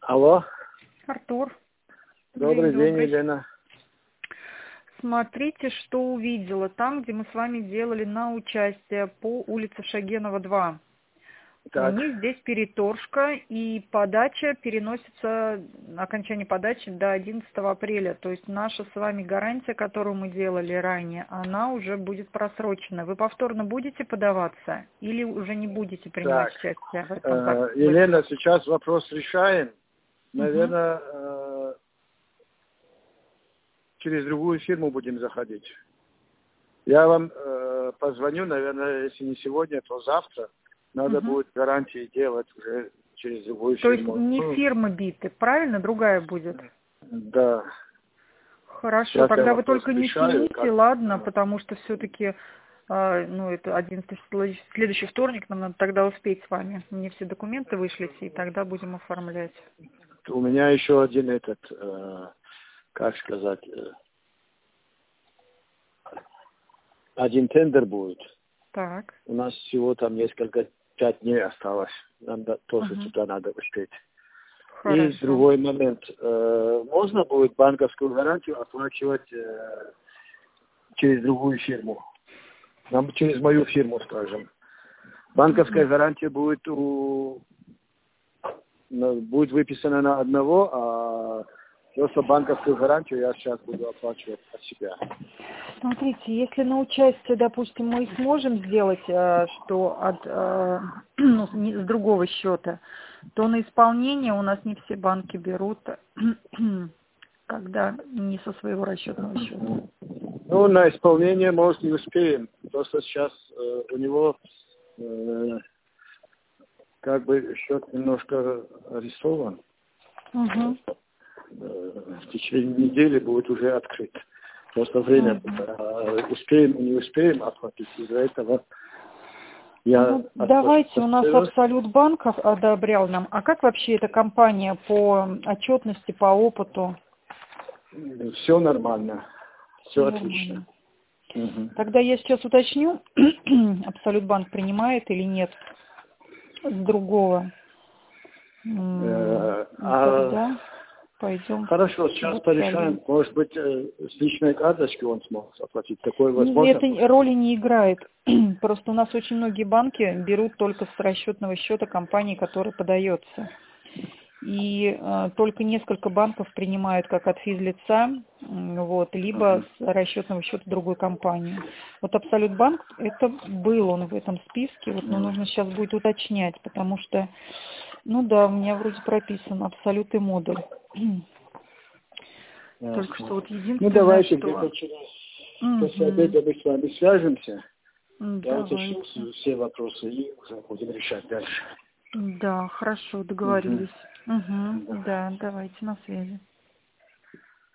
Алло. Артур. Добрый день, добрый. Елена. Смотрите, что увидела. Там, где мы с вами делали на участие по улице Шагенова, 2. Так. У них здесь переторжка, и подача переносится, окончание подачи до 11 апреля. То есть наша с вами гарантия, которую мы делали ранее, она уже будет просрочена. Вы повторно будете подаваться или уже не будете принимать Так. участие в этом? Елена, сейчас вопрос решаем. Угу. Наверное, через другую фирму будем заходить. Я вам позвоню, наверное, если не сегодня, то завтра. Надо будет гарантии делать уже через другую То есть фирму. не фирма биты, правильно? Другая будет? Да. Хорошо, Сейчас я тогда вы вопрос только не решаю. тяните, ладно, потому что все-таки, это 11 следующий вторник, нам надо тогда успеть с вами. Мне все документы вышлите, и тогда будем оформлять. У меня еще один как сказать, один тендер будет. Так. У нас всего там 5 дней осталось. Нам тоже туда надо успеть. И Хорошо. другой момент. Можно будет банковскую гарантию оплачивать через другую фирму? Нам через мою фирму, скажем. Банковская гарантия будет будет выписана на одного, а просто банковскую гарантию я сейчас буду оплачивать от себя. Смотрите, если на участие, допустим, мы сможем сделать, что с другого счета, то на исполнение у нас не все банки берут, когда не со своего расчетного счета. Ну, на исполнение, может, не успеем. Просто сейчас у него как бы счет немножко арестован. В течение недели будет уже открыт. Просто время успеем и не успеем оплатить. Из-за этого давайте, у нас Абсолют Банк одобрял нам. А как вообще эта компания по отчетности, по опыту? Все нормально. Все отлично. Тогда я сейчас уточню, Абсолют Банк принимает или нет с другого. Тогда пойдем. Хорошо, сейчас порешаем. Может быть, с личной карточки он сможет оплатить. Такое возможно? Это роли не играет. Просто у нас очень многие банки берут только с расчетного счета компании, которая подается. И только несколько банков принимают как от физлица, либо с расчетного счета другой компании. Вот Абсолют Банк, это был он в этом списке, но нужно сейчас будет уточнять, потому что, у меня вроде прописано Абсолют и модуль. Только что единственное, давайте что... где-то после обеда мы с вами свяжемся. Я Давайте. уточню все вопросы и уже будем решать дальше. Да, хорошо, договорились. Да, давайте на связи.